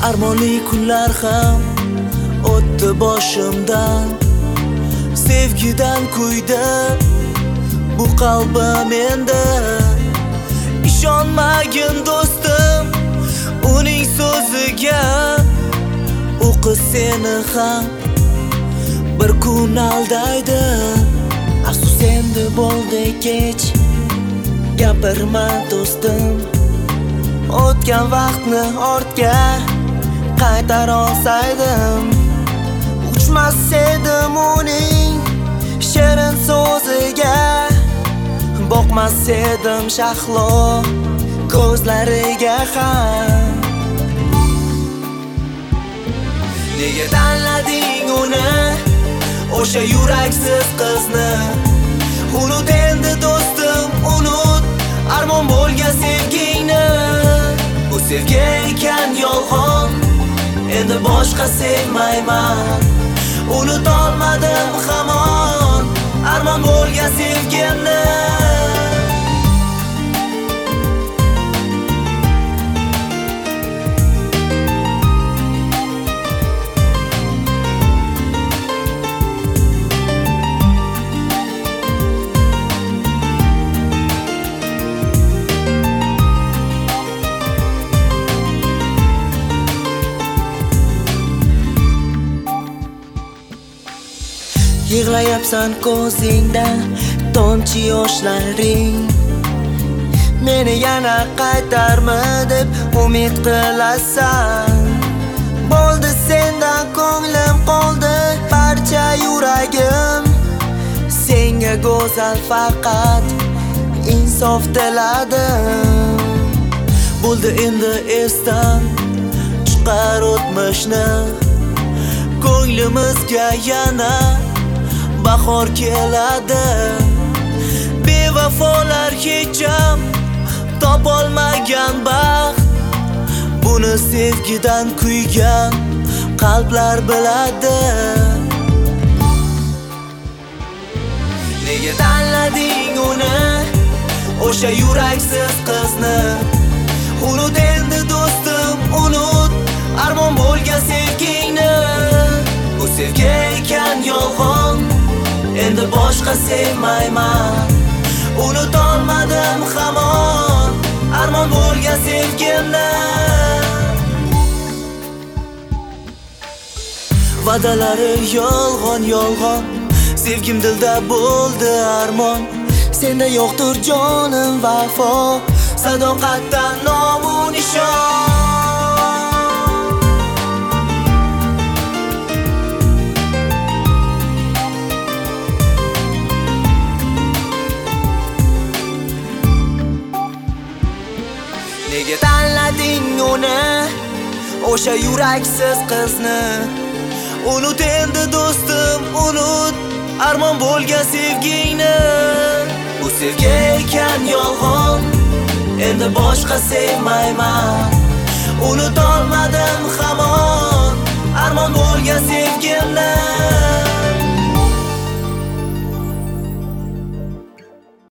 Armonli kunlar ham o'tdi boshimdan, sevgidan kuydi bu qalbim endi. Ishonmagin do'stim uning so'ziga, u qiz seni ham bir kun aldaydi. Afsus endi bo'ldi kech, gapirma do'stim, o'tgan vaqtni ortga qaytara olsaydim. Uchmas edim uning shirin so'ziga, boqmas edim shahlo ko'zlariga ham. Nega tanlading uni, o'sha yuraksiz qizni? Unut endi do'stim, unut armon bo'lgan sevgingni. Bu sevgi ekan yolg'on, endi boshqa sevmayman. Unutolmadim hamon armon bo'lgan sevgimni. Yig'layapsan ko'zingda tomchi yoshlaring, meni yana qaytarmi deb umid qilasan. Bo'ldi sendan ko'nglim qoldi parcha yuragim, senga go'zal faqat insof tiladim. Bo'ldi endi esdan chiqar o'tmishni, ko'nglimizga yana bahor keladi. Bevafolar hecham topolmagan baxt, buni sevgidan kuygan qalblar biladi. Nega tanlading uni, o'sha yuraksiz qizni? Unut endi do'stim, unut armon bo'lgan sevgingni. Bu sevgi ekan yolg'on, endi boshqa sevmayman. Unutolmadim hamon armon bo'lgan sevgimni. Va'dalari yolg'on yolg'on, sevgim dilda bo'ldi armon. Senda yo'qdir jonim vafo, sadoqatdan nomu nishon. Nega tanlading uni, o'sha yuraksiz qizni? Unut endi do'stim, unut armon bo'lgan sevgingni. Bu sevgi ekan yolg'on, endi boshqa sevmayman. Unutolmadim hamon armon bo'lgan sevgimni.